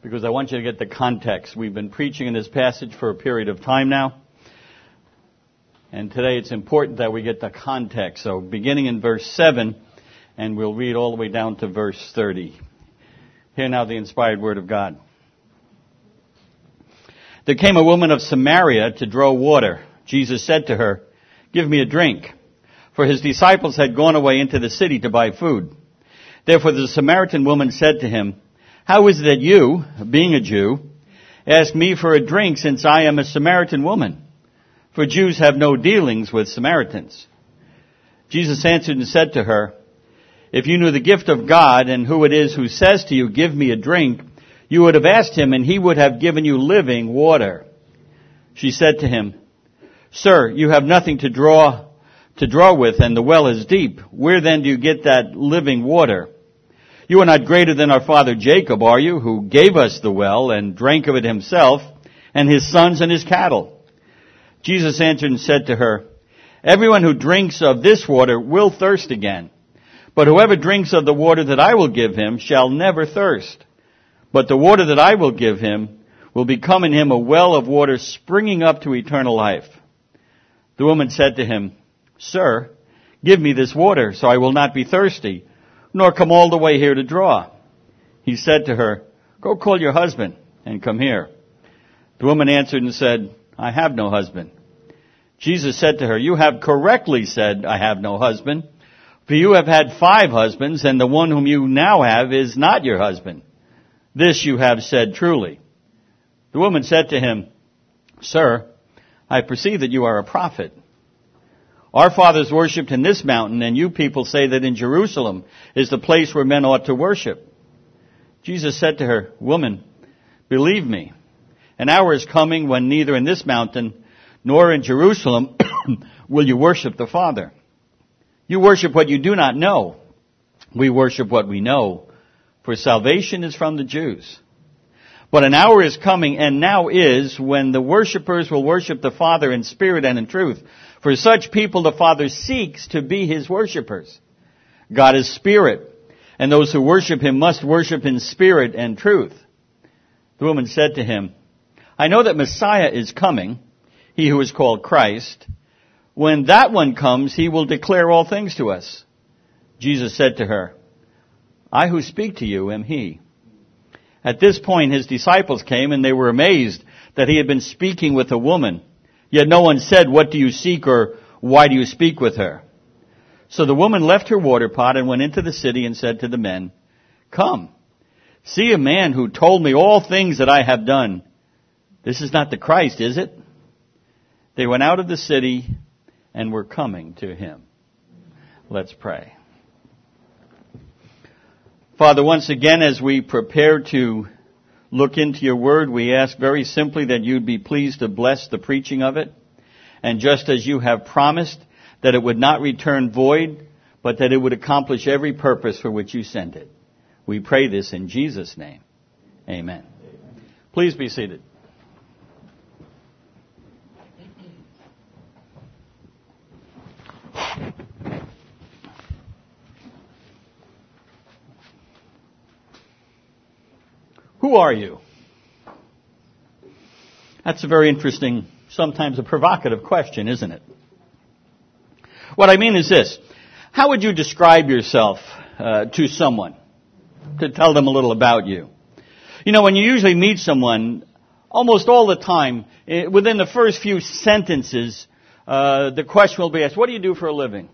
because I want you to get the context. We've been preaching in this passage for a period of time now. And today it's important that we get the context. So beginning in verse 7, and we'll read all the way down to verse 30. Hear now the inspired word of God. There came a woman of Samaria to draw water. Jesus said to her, "Give me a drink." For his disciples had gone away into the city to buy food. Therefore the Samaritan woman said to him, "How is it that you, being a Jew, ask me for a drink since I am a Samaritan woman? For Jews have no dealings with Samaritans." Jesus answered and said to her, "If you knew the gift of God and who it is who says to you, 'Give me a drink,' you would have asked him and he would have given you living water." She said to him, "Sir, you have nothing to draw with and the well is deep. Where then do you get that living water? You are not greater than our father Jacob, are you, who gave us the well and drank of it himself and his sons and his cattle?" Jesus answered and said to her, "Everyone who drinks of this water will thirst again. But whoever drinks of the water that I will give him shall never thirst. But the water that I will give him will become in him a well of water springing up to eternal life." The woman said to him, "Sir, give me this water so I will not be thirsty, nor come all the way here to draw." He said to her, "Go call your husband and come here." The woman answered and said, "I have no husband." Jesus said to her, "You have correctly said, 'I have no husband,' for you have had 5 husbands, and the one whom you now have is not your husband. This you have said truly." The woman said to him, "Sir, I perceive that you are a prophet. Our fathers worshipped in this mountain, and you people say that in Jerusalem is the place where men ought to worship." Jesus said to her, "Woman, believe me, an hour is coming when neither in this mountain nor in Jerusalem will you worship the Father. You worship what you do not know. We worship what we know, for salvation is from the Jews. But an hour is coming, and now is, when the worshippers will worship the Father in spirit and in truth. For such people the Father seeks to be his worshippers. God is spirit, and those who worship him must worship in spirit and truth." The woman said to him, "I know that Messiah is coming, he who is called Christ. When that one comes, he will declare all things to us." Jesus said to her, "I who speak to you am he." At this point his disciples came, and they were amazed that he had been speaking with a woman. Yet no one said, "What do you seek?" or "Why do you speak with her?" So the woman left her water pot and went into the city and said to the men, "Come, see a man who told me all things that I have done. This is not the Christ, is it?" They went out of the city and were coming to him. Let's pray. Father, once again, as we prepare to look into your word, we ask very simply that you'd be pleased to bless the preaching of it. And just as you have promised that it would not return void, but that it would accomplish every purpose for which you sent it. We pray this in Jesus' name. Amen. Please be seated. Who are you? That's a very interesting, sometimes a provocative question, isn't it? What I mean is this. How would you describe yourself to someone? To tell them a little about you. You know, when you usually meet someone, almost all the time, within the first few sentences, the question will be asked, "What do you do for a living?"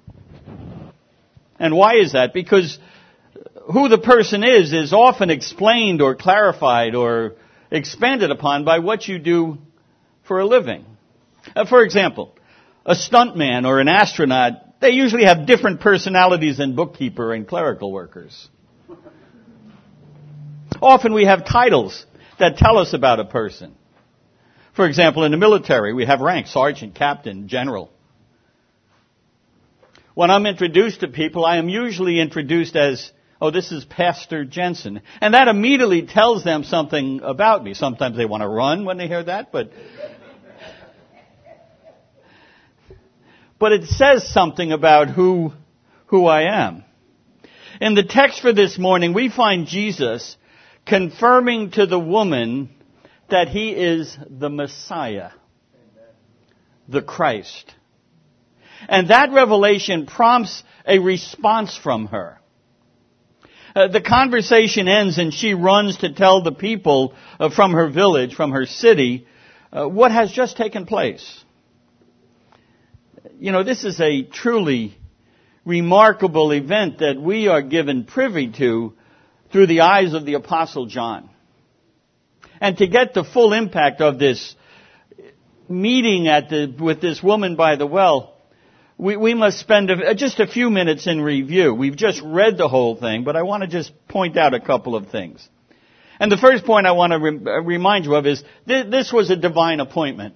And why is that? Because who the person is often explained or clarified or expanded upon by what you do for a living. For example, a stuntman or an astronaut, they usually have different personalities than bookkeeper and clerical workers. Often we have titles that tell us about a person. For example, in the military, we have ranks: sergeant, captain, general. When I'm introduced to people, I am usually introduced as, "Oh, this is Pastor Jensen." And that immediately tells them something about me. Sometimes they want to run when they hear that, but it says something about who I am. In the text for this morning, we find Jesus confirming to the woman that he is the Messiah, the Christ. And that revelation prompts a response from her. The conversation ends and she runs to tell the people from her village, from her city, what has just taken place. You know, this is a truly remarkable event that we are given privy to through the eyes of the Apostle John. And to get the full impact of this meeting with this woman by the well, we must spend just a few minutes in review. We've just read the whole thing, but I want to just point out a couple of things. And the first point I want to remind you of is this was a divine appointment.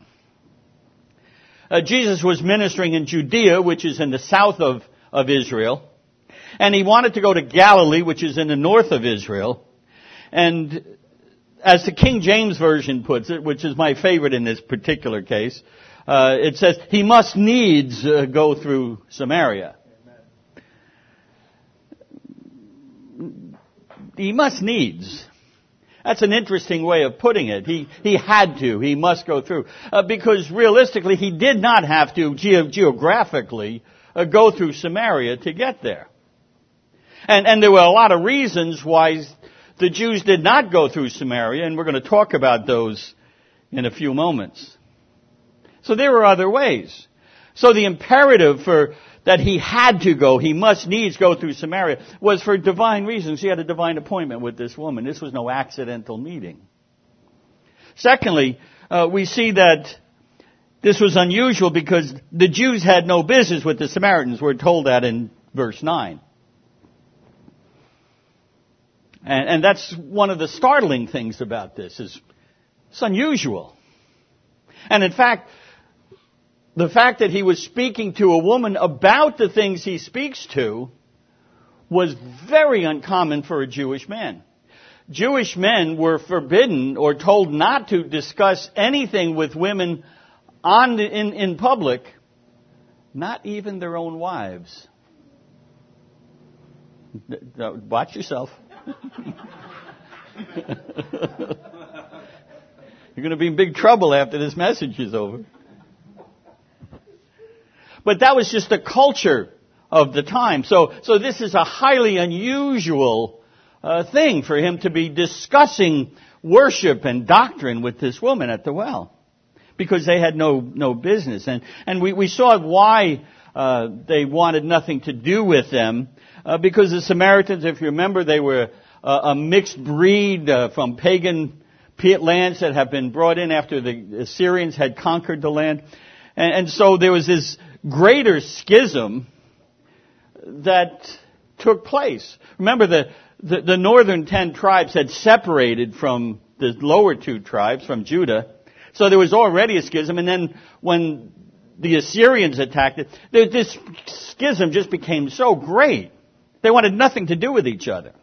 Jesus was ministering in Judea, which is in the south of Israel. And he wanted to go to Galilee, which is in the north of Israel. And as the King James Version puts it, which is my favorite in this particular case, it says, he must needs go through Samaria. He must needs. That's an interesting way of putting it. He had to. He must go through. Because realistically, he did not have to geographically go through Samaria to get there. And there were a lot of reasons why the Jews did not go through Samaria, and we're going to talk about those in a few moments. So there were other ways. So the imperative that he had to go, he must needs go through Samaria, was for divine reasons. He had a divine appointment with this woman. This was no accidental meeting. Secondly, we see that this was unusual because the Jews had no business with the Samaritans. We're told that in verse 9. And that's one of the startling things about this, is it's unusual. And in fact, the fact that he was speaking to a woman about the things he speaks to was very uncommon for a Jewish man. Jewish men were forbidden or told not to discuss anything with women in public, not even their own wives. Watch yourself. You're going to be in big trouble after this message is over. But that was just the culture of the time. So this is a highly unusual thing for him to be discussing worship and doctrine with this woman at the well, because they had no business. And we saw why they wanted nothing to do with them, because the Samaritans, if you remember, they were a mixed breed from pagan lands that have been brought in after the Assyrians had conquered the land. And so there was this greater schism that took place. Remember, the northern 10 tribes had separated from the lower 2 tribes, from Judah. So there was already a schism. And then when the Assyrians attacked it, this schism just became so great. They wanted nothing to do with each other.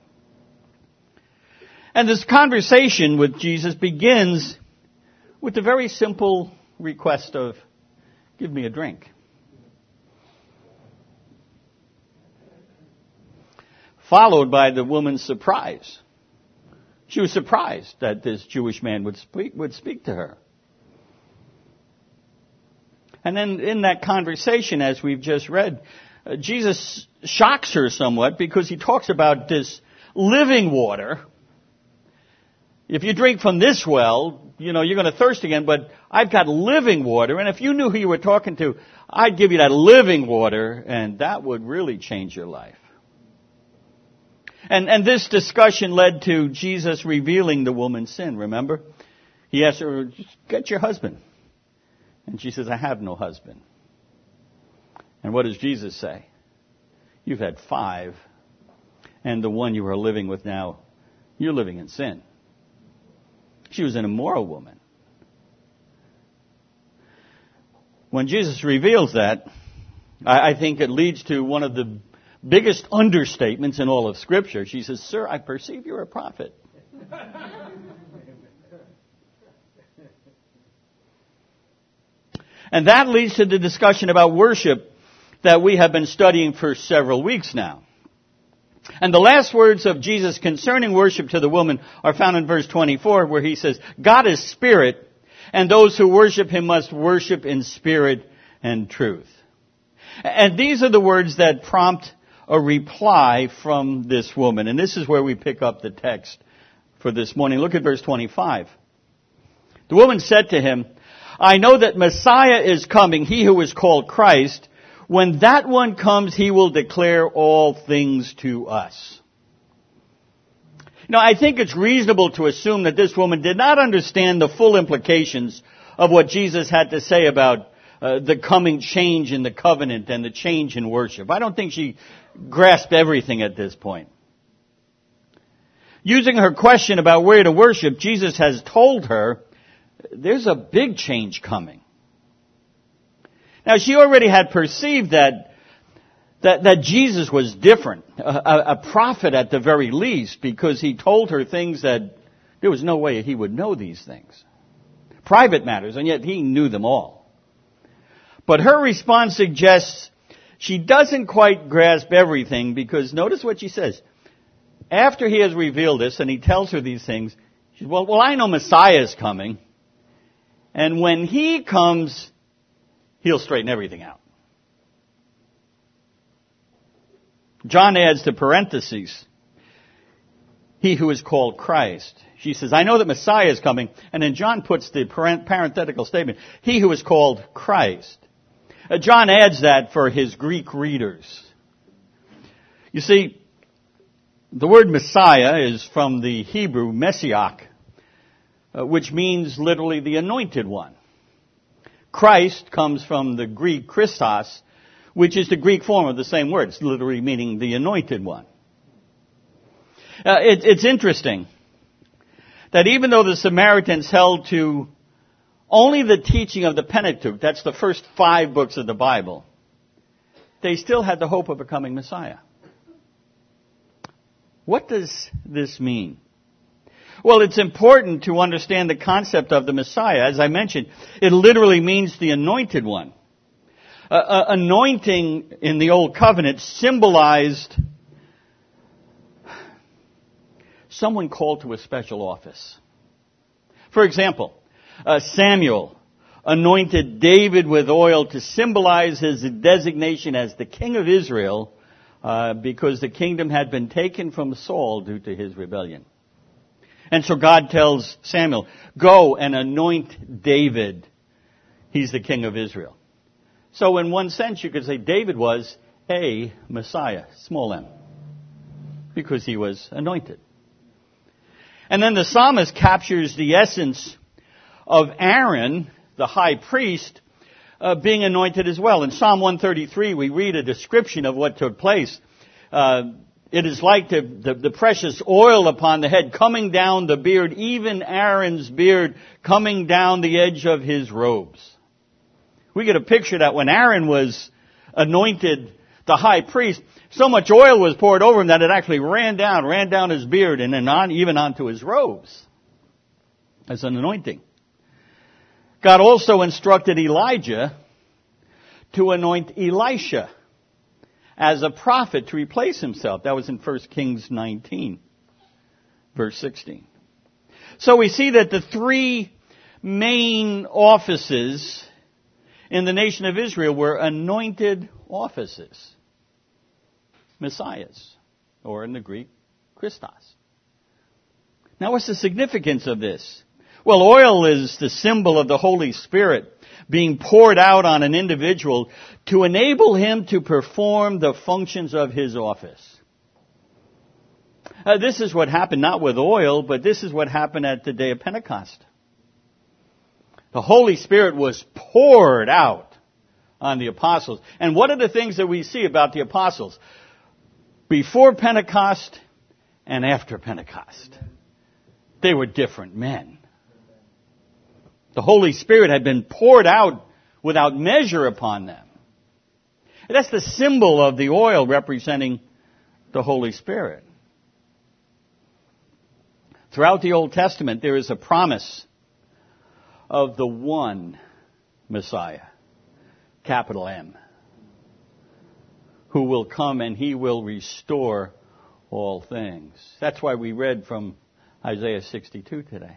And this conversation with Jesus begins with the very simple request of, give me a drink. Followed by the woman's surprise. She was surprised that this Jewish man would speak to her. And then in that conversation, as we've just read, Jesus shocks her somewhat because he talks about this living water. If you drink from this well, you're going to thirst again, but I've got living water. And if you knew who you were talking to, I'd give you that living water, and that would really change your life. And this discussion led to Jesus revealing the woman's sin, remember? He asked her, just get your husband. And she says, I have no husband. And what does Jesus say? You've had 5, and the one you are living with now, you're living in sin. She was an immoral woman. When Jesus reveals that, I think it leads to one of the biggest understatements in all of Scripture. She says, Sir, I perceive you're a prophet. And that leads to the discussion about worship that we have been studying for several weeks now. And the last words of Jesus concerning worship to the woman are found in verse 24, where he says, God is spirit, and those who worship him must worship in spirit and truth. And these are the words that prompt a reply from this woman. And this is where we pick up the text for this morning. Look at verse 25. The woman said to him, I know that Messiah is coming, he who is called Christ. When that one comes, he will declare all things to us. Now, I think it's reasonable to assume that this woman did not understand the full implications of what Jesus had to say about the coming change in the covenant and the change in worship. I don't think she grasped everything at this point. Using her question about where to worship, Jesus has told her there's a big change coming. Now, she already had perceived that Jesus was different, a prophet at the very least, because he told her things that there was no way he would know these things. Private matters, and yet he knew them all. But her response suggests she doesn't quite grasp everything, because notice what she says. After he has revealed this, and he tells her these things, she says, well, I know Messiah is coming, and when he comes, he'll straighten everything out. John adds the parentheses, he who is called Christ. She says, I know that Messiah is coming. And then John puts the parenthetical statement, he who is called Christ. John adds that for his Greek readers. You see, the word Messiah is from the Hebrew Messiach, which means literally the anointed one. Christ comes from the Greek Christos, which is the Greek form of the same word. It's literally meaning the anointed one. It's interesting that even though the Samaritans held to only the teaching of the Pentateuch, that's the first 5 books of the Bible, they still had the hope of a coming Messiah. What does this mean? Well, it's important to understand the concept of the Messiah. As I mentioned, it literally means the anointed one. Anointing in the Old Covenant symbolized someone called to a special office. For example, Samuel anointed David with oil to symbolize his designation as the king of Israel because the kingdom had been taken from Saul due to his rebellion. And so God tells Samuel, go and anoint David. He's the king of Israel. So in one sense, you could say David was a Messiah, small m, because he was anointed. And then the psalmist captures the essence of Aaron, the high priest, being anointed as well. In Psalm 133, we read a description of what took place. It is like the precious oil upon the head coming down the beard, even Aaron's beard coming down the edge of his robes. We get a picture that when Aaron was anointed the high priest, so much oil was poured over him that it actually ran down his beard and then even onto his robes as an anointing. God also instructed Elijah to anoint Elisha as a prophet to replace himself. That was in 1 Kings 19, verse 16. So we see that the 3 main offices in the nation of Israel were anointed offices. Messiahs, or in the Greek, Christos. Now what's the significance of this? Well, oil is the symbol of the Holy Spirit being poured out on an individual to enable him to perform the functions of his office. This is what happened not with oil, but this is what happened at the day of Pentecost. The Holy Spirit was poured out on the apostles. And what are the things that we see about the apostles? Before Pentecost and after Pentecost, they were different men. The Holy Spirit had been poured out without measure upon them. And that's the symbol of the oil representing the Holy Spirit. Throughout the Old Testament, there is a promise of the one Messiah, capital M, who will come and he will restore all things. That's why we read from Isaiah 62 today.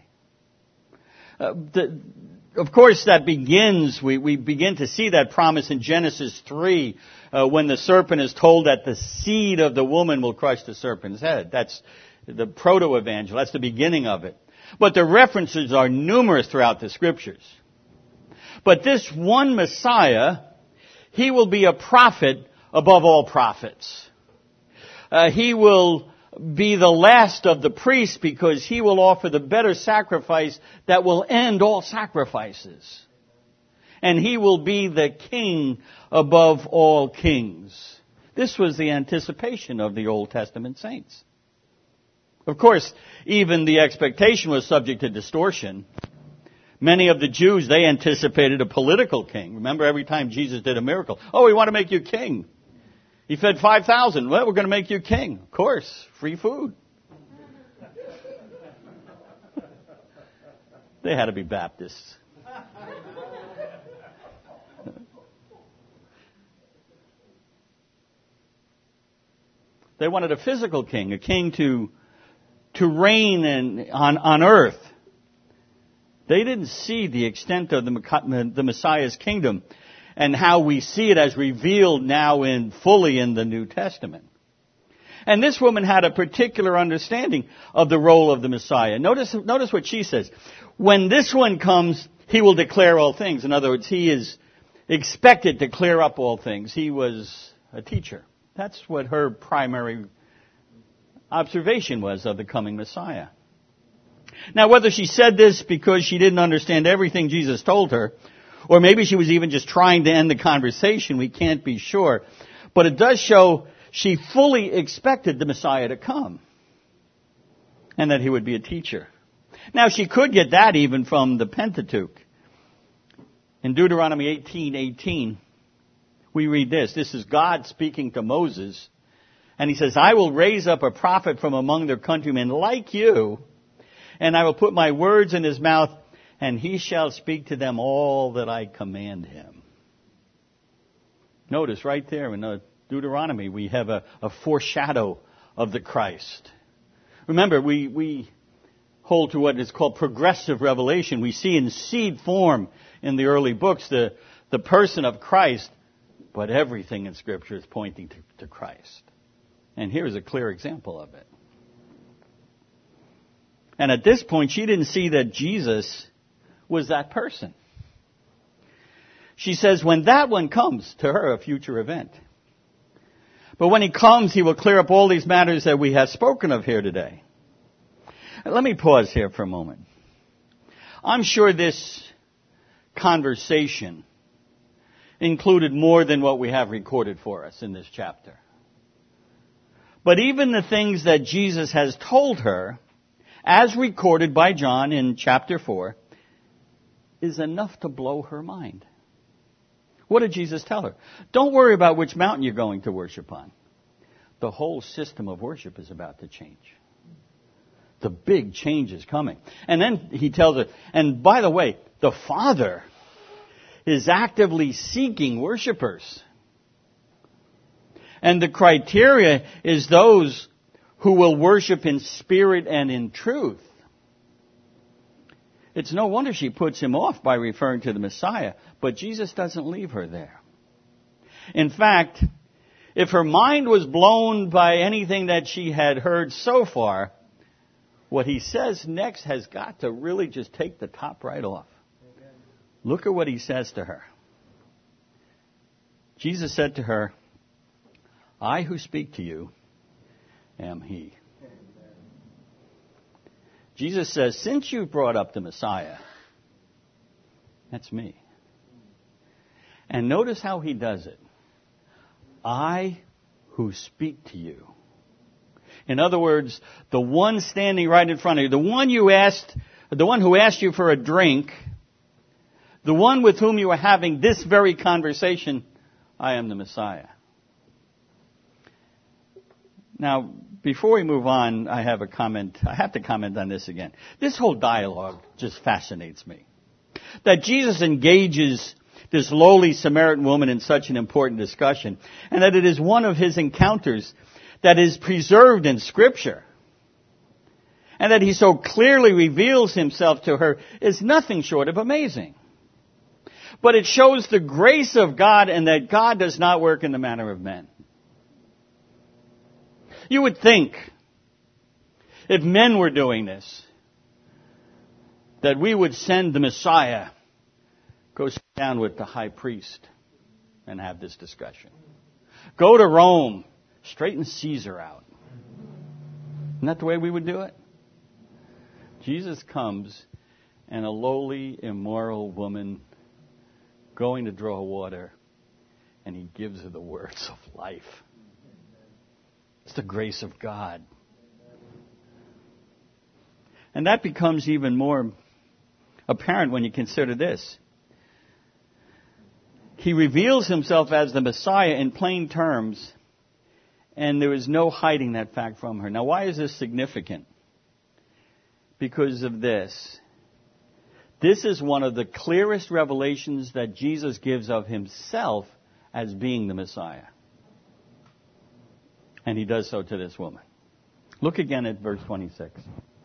Of course, that begins, we begin to see that promise in Genesis 3, when the serpent is told that the seed of the woman will crush the serpent's head. That's the proto-evangel. That's the beginning of it. But the references are numerous throughout the Scriptures. But this one Messiah, he will be a prophet above all prophets. He will be the last of the priests because he will offer the better sacrifice that will end all sacrifices. And he will be the king above all kings. This was the anticipation of the Old Testament saints. Of course, even the expectation was subject to distortion. Many of the Jews, they anticipated a political king. Remember, every time Jesus did a miracle, oh, we want to make you king. He fed 5,000. Well, we're going to make you king. Of course, free food. They had to be Baptists. They wanted a physical king, a king to reign on earth. They didn't see the extent of the Messiah's kingdom and how we see it as revealed now fully in the New Testament. And this woman had a particular understanding of the role of the Messiah. Notice what she says. When this one comes, he will declare all things. In other words, he is expected to clear up all things. He was a teacher. That's what her primary observation was of the coming Messiah. Now, whether she said this because she didn't understand everything Jesus told her, or maybe she was even just trying to end the conversation, we can't be sure. But it does show she fully expected the Messiah to come, and that he would be a teacher. Now, she could get that even from the Pentateuch. In Deuteronomy 18:18, we read this. This is God speaking to Moses. And he says, I will raise up a prophet from among their countrymen like you, and I will put my words in his mouth, and he shall speak to them all that I command him. Notice right there in Deuteronomy, we have a foreshadow of the Christ. Remember, we hold to what is called progressive revelation. We see in seed form in the early books the person of Christ, but everything in Scripture is pointing to Christ. And here's a clear example of it. And at this point, she didn't see that Jesus was that person. She says, when that one comes, to her, a future event. But when he comes, he will clear up all these matters that we have spoken of here today. Let me pause here for a moment. I'm sure this conversation included more than what we have recorded for us in this chapter. But even the things that Jesus has told her, as recorded by John in chapter 4, is enough to blow her mind. What did Jesus tell her? Don't worry about which mountain you're going to worship on. The whole system of worship is about to change. The big change is coming. And then he tells her, and by the way, the Father is actively seeking worshipers. And the criteria is those who will worship in spirit and in truth. It's no wonder she puts him off by referring to the Messiah, but Jesus doesn't leave her there. In fact, if her mind was blown by anything that she had heard so far, what he says next has got to really just take the top right off. Look at what he says to her. Jesus said to her, I who speak to you am he. Jesus says, since you've brought up the Messiah, that's me. And notice how he does it. I who speak to you. In other words, the one standing right in front of you, the one who asked you for a drink, the one with whom you are having this very conversation, I am the Messiah. Now, before we move on, I have a comment. I have to comment on this again. This whole dialogue just fascinates me. That Jesus engages this lowly Samaritan woman in such an important discussion, and that it is one of his encounters that is preserved in Scripture, and that he so clearly reveals himself to her, is nothing short of amazing. But it shows the grace of God, and that God does not work in the manner of men. You would think, if men were doing this, that we would send the Messiah, go sit down with the high priest and have this discussion. Go to Rome, straighten Caesar out. Isn't that the way we would do it? Jesus comes, and a lowly, immoral woman going to draw water, and he gives her the words of life. It's the grace of God. And that becomes even more apparent when you consider this. He reveals himself as the Messiah in plain terms, and there is no hiding that fact from her. Now, why is this significant? Because of this. This is one of the clearest revelations that Jesus gives of himself as being the Messiah. And he does so to this woman. Look again at verse 26.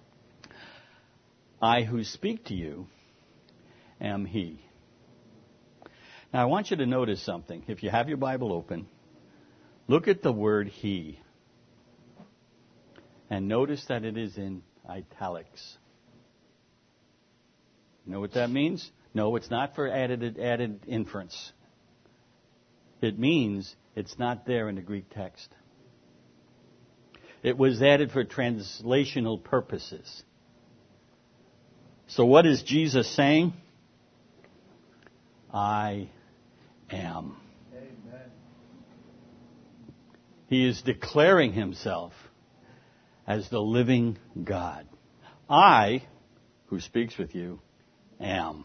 I who speak to you am he. Now I want you to notice something. If you have your Bible open, look at the word he. And notice that it is in italics. You know what that means? No, it's not for added inference. It means it's not there in the Greek text. It was added for translational purposes. So what is Jesus saying? I am. Amen. He is declaring himself as the living God. I, who speaks with you, am.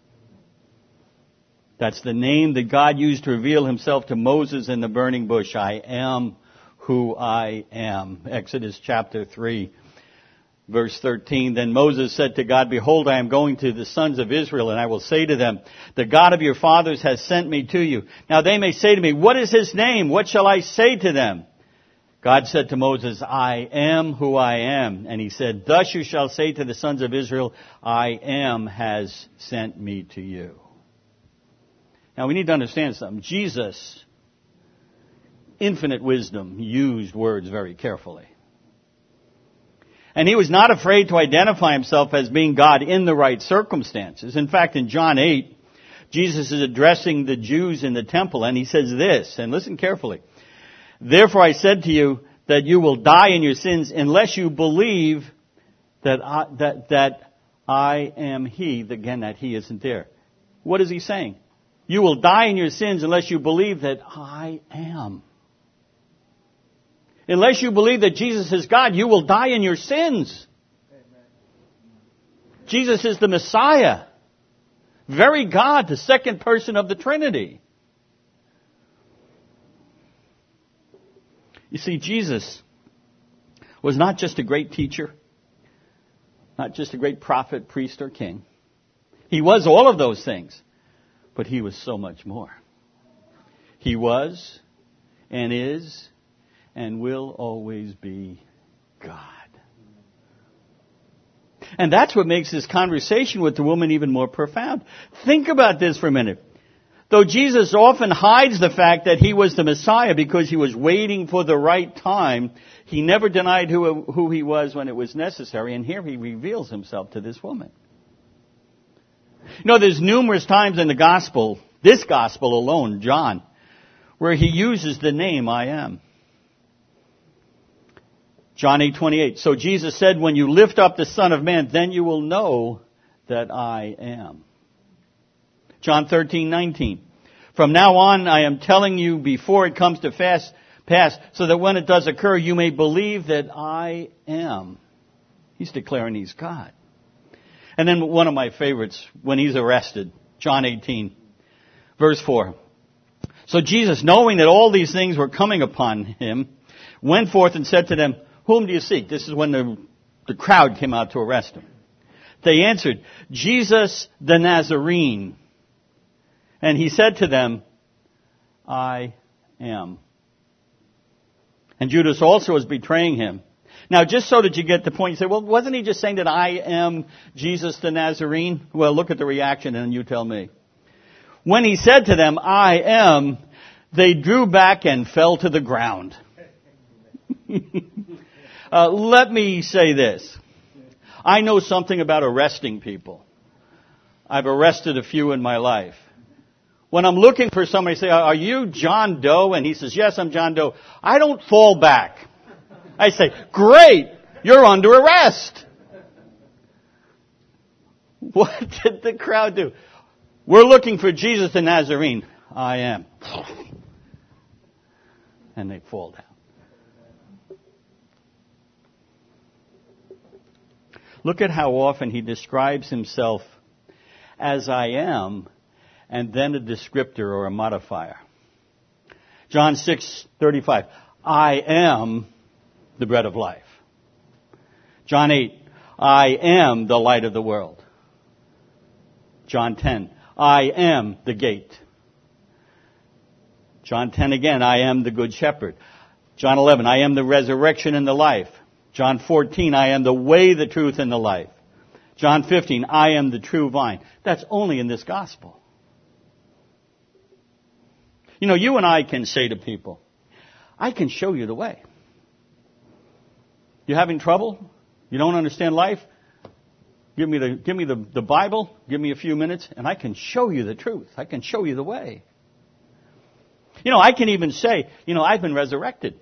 That's the name that God used to reveal himself to Moses in the burning bush. I am who I am. Exodus chapter 3, verse 13. Then Moses said to God, behold, I am going to the sons of Israel, and I will say to them, the God of your fathers has sent me to you. Now they may say to me, what is his name? What shall I say to them? God said to Moses, I am who I am. And he said, thus you shall say to the sons of Israel, I am has sent me to you. Now we need to understand something. Jesus, infinite wisdom, used words very carefully. And he was not afraid to identify himself as being God in the right circumstances. In fact, in John 8, Jesus is addressing the Jews in the temple, and he says this, and listen carefully. Therefore I said to you that you will die in your sins unless you believe that I am he. Again, that he isn't there. What is he saying? You will die in your sins unless you believe that I am. Unless you believe that Jesus is God, you will die in your sins. Amen. Jesus is the Messiah. Very God, the second person of the Trinity. You see, Jesus was not just a great teacher, not just a great prophet, priest, or king. He was all of those things, but he was so much more. He was and is and will always be God. And that's what makes this conversation with the woman even more profound. Think about this for a minute. Though Jesus often hides the fact that he was the Messiah because he was waiting for the right time, he never denied who he was when it was necessary. And here he reveals himself to this woman. You know, there's numerous times in the gospel, this gospel alone, John, where he uses the name I am. John 8:28. So Jesus said, when you lift up the Son of Man, then you will know that I am. John 13:19. From now on, I am telling you before it comes to pass, so that when it does occur, you may believe that I am. He's declaring he's God. And then one of my favorites, when he's arrested, John 18, verse 4. So Jesus, knowing that all these things were coming upon him, went forth and said to them, whom do you seek? This is when the crowd came out to arrest him. They answered, Jesus the Nazarene. And he said to them, I am. And Judas also is betraying him. Now, just so that you get the point, you say, well, wasn't he just saying that I am Jesus the Nazarene? Well, look at the reaction and you tell me. When he said to them, I am, they drew back and fell to the ground. Let me say this. I know something about arresting people. I've arrested a few in my life. When I'm looking for somebody, say, are you John Doe? And he says, yes, I'm John Doe. I don't fall back. I say, great, you're under arrest. What did the crowd do? We're looking for Jesus the Nazarene. I am. And they fall down. Look at how often he describes himself as I am, and then a descriptor or a modifier. John 6:35. I am the bread of life. John 8. I am the light of the world. John 10. I am the gate. John 10 again. I am the good shepherd. John 11. I am the resurrection and the life. John 14. I am the way, the truth, and the life. John 15. I am the true vine. That's only in this gospel. You know, you and I can say to people, I can show you the way. You having trouble? You don't understand life? Give me the Bible, give me a few minutes, and I can show you the truth. I can show you the way. You know, I can even say, I've been resurrected.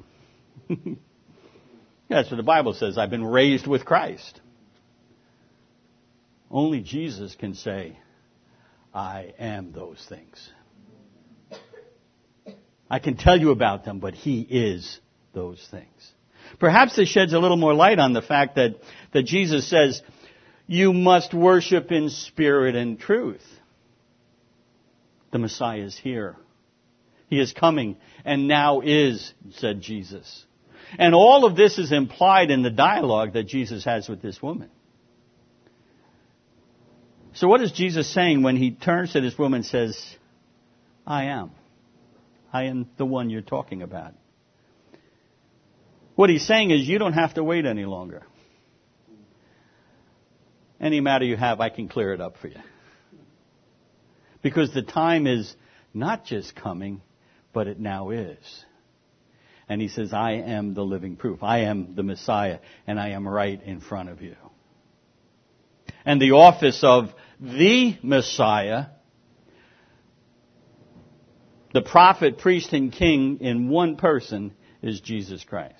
That's what the Bible says. I've been raised with Christ. Only Jesus can say, I am those things. I can tell you about them, but He is those things. Perhaps this sheds a little more light on the fact that Jesus says, you must worship in spirit and truth. The Messiah is here. He is coming, and now is, said Jesus. And all of this is implied in the dialogue that Jesus has with this woman. So what is Jesus saying when He turns to this woman and says, I am. I am the one you're talking about. What He's saying is you don't have to wait any longer. Any matter you have, I can clear it up for you. Because the time is not just coming, but it now is. And He says, I am the living proof. I am the Messiah, and I am right in front of you. And the office of the Messiah, the prophet, priest, and king in one person, is Jesus Christ.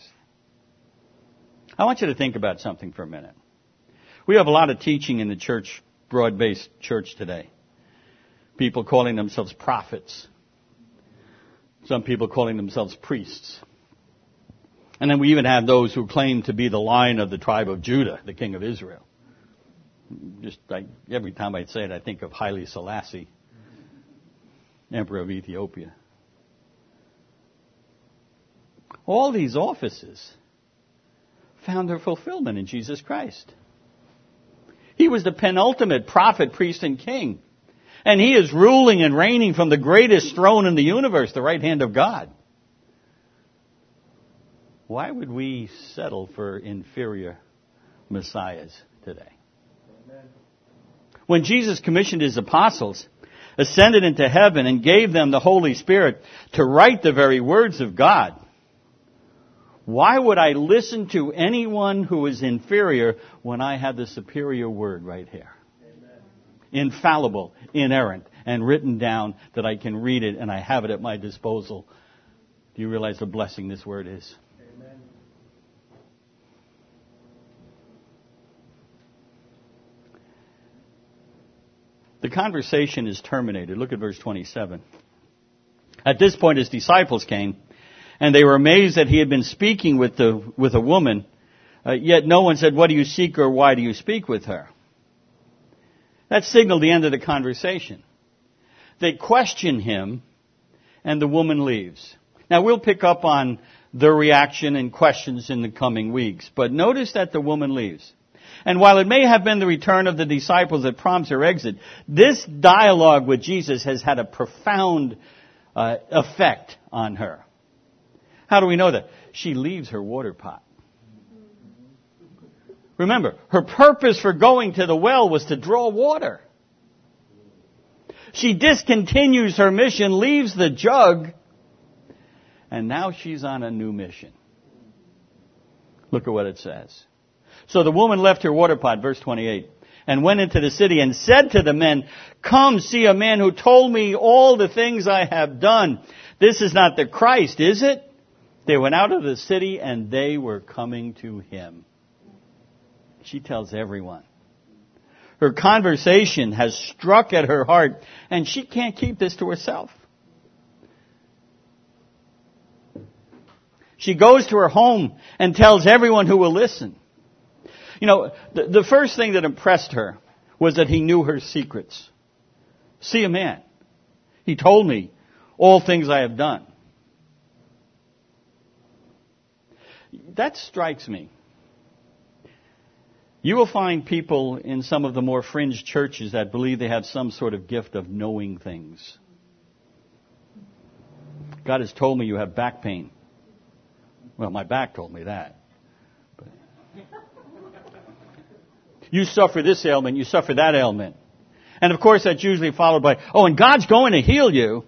I want you to think about something for a minute. We have a lot of teaching in the church, broad-based church today. People calling themselves prophets. Some people calling themselves priests. And then we even have those who claim to be the line of the tribe of Judah, the king of Israel. Every time I say it, I think of Haile Selassie, Emperor of Ethiopia. All these offices found their fulfillment in Jesus Christ. He was the penultimate prophet, priest, and king. And He is ruling and reigning from the greatest throne in the universe, the right hand of God. Why would we settle for inferior messiahs today? Amen. When Jesus commissioned His apostles, ascended into heaven, and gave them the Holy Spirit to write the very words of God, why would I listen to anyone who is inferior when I have the superior word right here? Amen. Infallible, inerrant, and written down that I can read it and I have it at my disposal. Do you realize the blessing this word is? Amen. The conversation is terminated. Look at verse 27. At this point, His disciples came, and they were amazed that He had been speaking with a woman, yet no one said, what do you seek, or why do you speak with her? That signaled the end of the conversation. They question Him, and the woman leaves. Now we'll pick up on the reaction and questions in the coming weeks, but notice that the woman leaves. And while it may have been the return of the disciples that prompts her exit, this dialogue with Jesus has had a profound effect on her. How do we know that? She leaves her water pot. Remember, her purpose for going to the well was to draw water. She discontinues her mission, leaves the jug, and now she's on a new mission. Look at what it says. So the woman left her water pot, verse 28, and went into the city and said to the men, "Come see a man who told me all the things I have done. This is not the Christ, is it?" They went out of the city and they were coming to him. She tells everyone. Her conversation has struck at her heart, and she can't keep this to herself. She goes to her home and tells everyone who will listen. You know, the first thing that impressed her was that he knew her secrets. See a man. He told me all things I have done. That strikes me. You will find people in some of the more fringe churches that believe they have some sort of gift of knowing things. God has told me you have back pain. Well, my back told me that. But you suffer this ailment, you suffer that ailment. And of course that's usually followed by, oh, and God's going to heal you.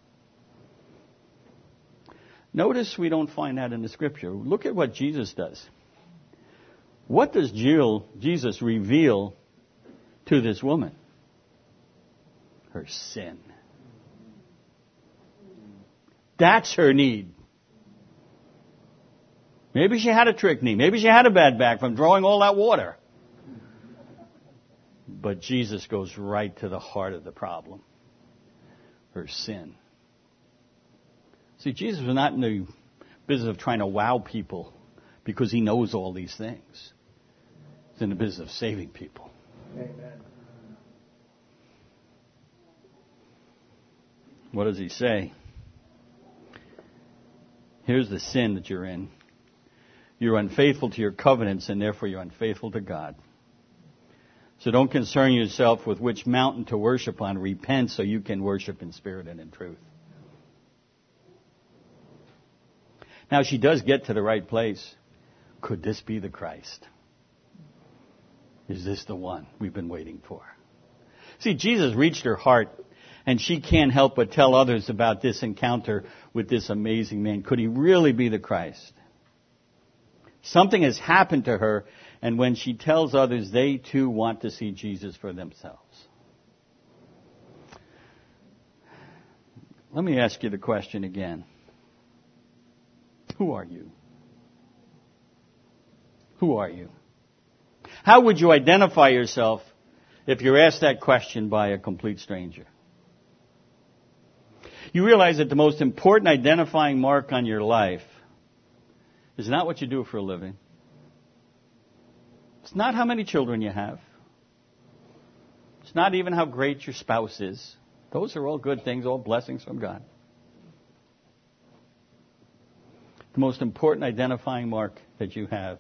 Notice we don't find that in the Scripture. Look at what Jesus does. What does Jesus reveal to this woman? Her sin. That's her need. Maybe she had a trick knee. Maybe she had a bad back from drawing all that water. But Jesus goes right to the heart of the problem. Her sin. See, Jesus was not in the business of trying to wow people because he knows all these things. He's in the business of saving people. Amen. What does he say? Here's the sin that you're in. You're unfaithful to your covenants, and therefore you're unfaithful to God. So don't concern yourself with which mountain to worship on. Repent so you can worship in spirit and in truth. Now she does get to the right place. Could this be the Christ? Is this the one we've been waiting for? See, Jesus reached her heart, and she can't help but tell others about this encounter with this amazing man. Could he really be the Christ? Something has happened to her, and when she tells others, they too want to see Jesus for themselves. Let me ask you the question again. Who are you? Who are you? How would you identify yourself if you're asked that question by a complete stranger? You realize that the most important identifying mark on your life is not what you do for a living. It's not how many children you have. It's not even how great your spouse is. Those are all good things, all blessings from God. The most important identifying mark that you have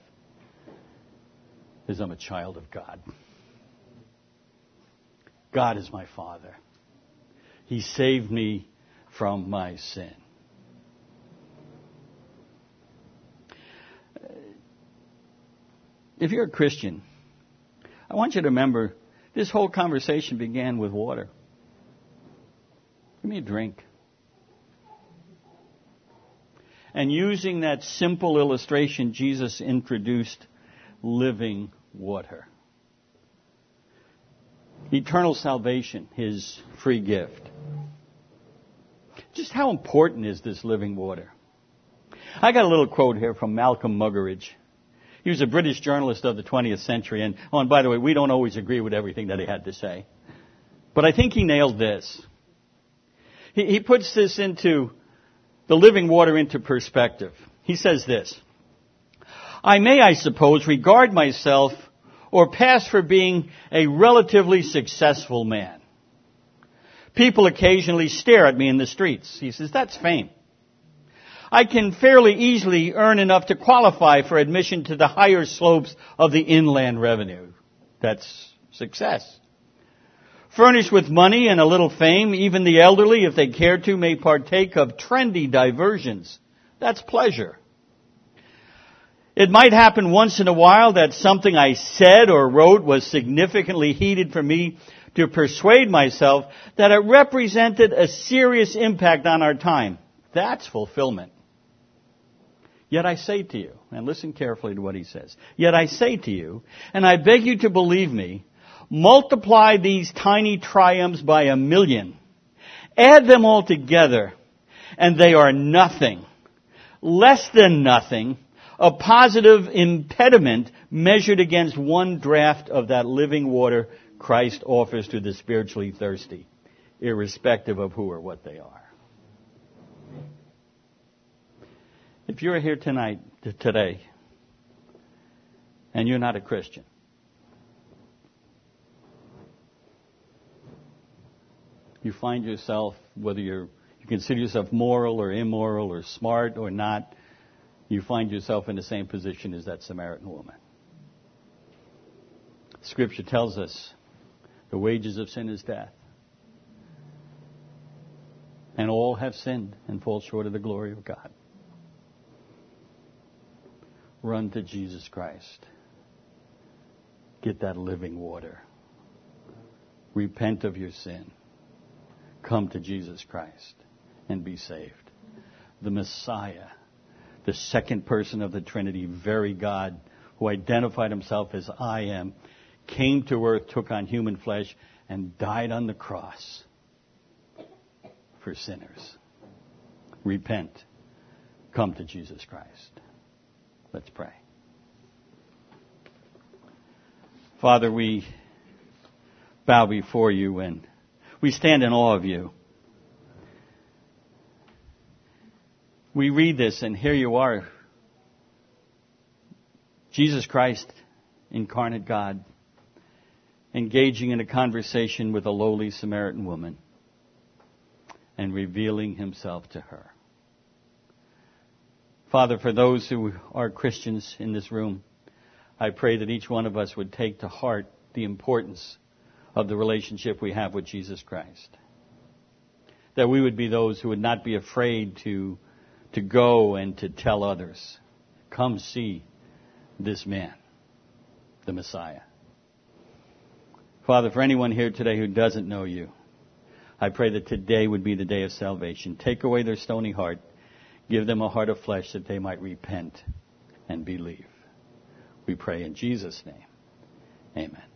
is I'm a child of God. God is my Father. He saved me from my sin. If you're a Christian, I want you to remember this whole conversation began with water. Give me a drink. And using that simple illustration, Jesus introduced living water. Eternal salvation, his free gift. Just how important is this living water? I got a little quote here from Malcolm Muggeridge. He was a British journalist of the 20th century. And by the way, we don't always agree with everything that he had to say. But I think he nailed this. He puts this into the living water into perspective. He says this: I may, I suppose, regard myself or pass for being a relatively successful man. People occasionally stare at me in the streets. He says, that's fame. I can fairly easily earn enough to qualify for admission to the higher slopes of the inland revenue. That's success. Furnished with money and a little fame, even the elderly, if they care to, may partake of trendy diversions. That's pleasure. It might happen once in a while that something I said or wrote was significantly heated for me to persuade myself that it represented a serious impact on our time. That's fulfillment. Yet I say to you, and listen carefully to what he says, yet I say to you, and I beg you to believe me, multiply these tiny triumphs by 1,000,000. Add them all together, and they are nothing, less than nothing, a positive impediment measured against one draught of that living water Christ offers to the spiritually thirsty, irrespective of who or what they are. If you're here today, and you're not a Christian, you find yourself, whether you consider yourself moral or immoral or smart or not, you find yourself in the same position as that Samaritan woman. Scripture tells us the wages of sin is death. And all have sinned and fall short of the glory of God. Run to Jesus Christ. Get that living water. Repent of your sin. Come to Jesus Christ and be saved. The Messiah, the second person of the Trinity, very God, who identified himself as I am, came to earth, took on human flesh, and died on the cross for sinners. Repent. Come to Jesus Christ. Let's pray. Father, we bow before you and we stand in awe of you. We read this and here you are, Jesus Christ, incarnate God, engaging in a conversation with a lowly Samaritan woman and revealing himself to her. Father, for those who are Christians in this room, I pray that each one of us would take to heart the importance of the relationship we have with Jesus Christ. That we would be those who would not be afraid to go and to tell others, come see this man, the Messiah. Father, for anyone here today who doesn't know you, I pray that today would be the day of salvation. Take away their stony heart. Give them a heart of flesh that they might repent and believe. We pray in Jesus' name. Amen.